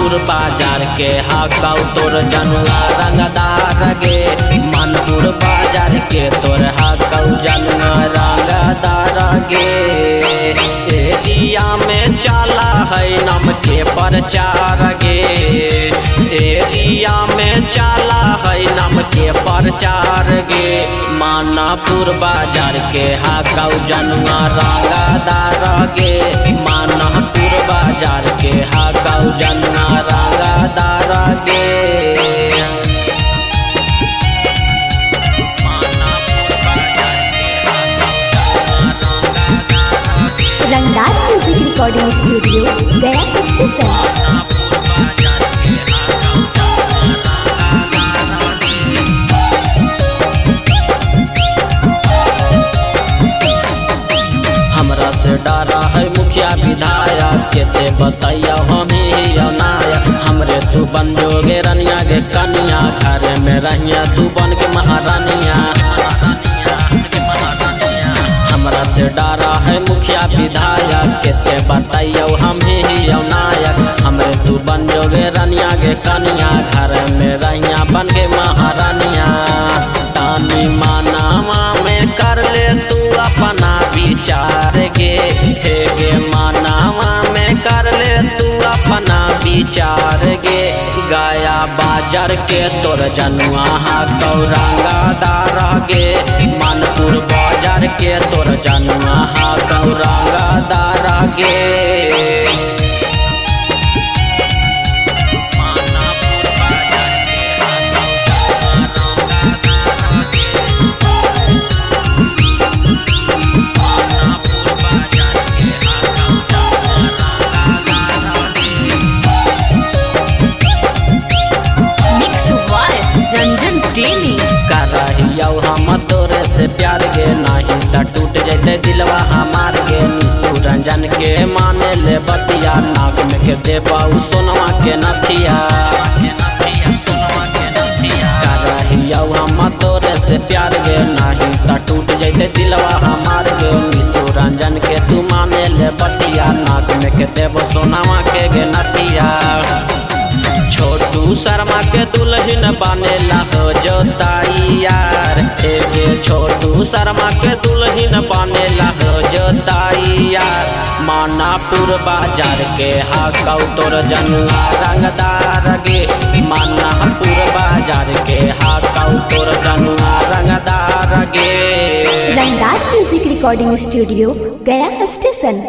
मानपुर बाजार के हाकाऊ तोर जनुआ रंगदार गे। मानपुर बाजार के तोर हाकाऊ जनुआ रंगदार गे। एरिया में चला है नाम के प्रचार गे। एरिया में चला है नाम के प्रचार गे। मानपुर बाजार के हाकाऊ जनुआ रंगदार गे। मानपुर बाजार के हाकाऊ जनुआ रंगदार गे। रंगदार music recording studio Gaya station. हमरा से डरा है मुखिया विधायक के बताइया हमें नायक। हमरे तू बन जोगे रनिया गे कन्या घर में रहिया तू बन के महारानिया। हमरा से डरा है मुखिया विधायक के बताइया हमें नायक। हमरे तू बन जोगे रनिया गे कन्या घर में रहिया बन के महारानिया। तानी मानावा में कर ले तू अपना विचार गे। हे गे मानावा में कर ले तू अपना विचार गे। गया बाजार के तोर जनुआ हाकाऊ रंगदार गे। मानपुर बाजार के तोर जनुआ हाकाऊ रंगदार गे। करहिया हम तोरे से प्यार गे। नहीं त टूट जैते दिलवा हमार गे। निशु रंजन के माने ले बतिया नाक में के देबाऊ सोनवा के नथिया। करहिया हम तोरे से प्यार गे। नहीं त टूट जैते दिलवा हमार गे। निशु रंजन के तू माने ले बतिया नाक में के देबो सोनवा के गे नथिया। छोटू शर्मा के दुल्हन बनेला हो जोताई यार। छोटू शर्मा के दुल्हन बनेला हो जोताई यार। मानपुर बाजार के हाकाऊ तोर जनुआ रंगदार गे। मानपुर बाजार के हाकाऊ तोर जनुआ रंगदार गे। रंगदार music recording studio Gaya station.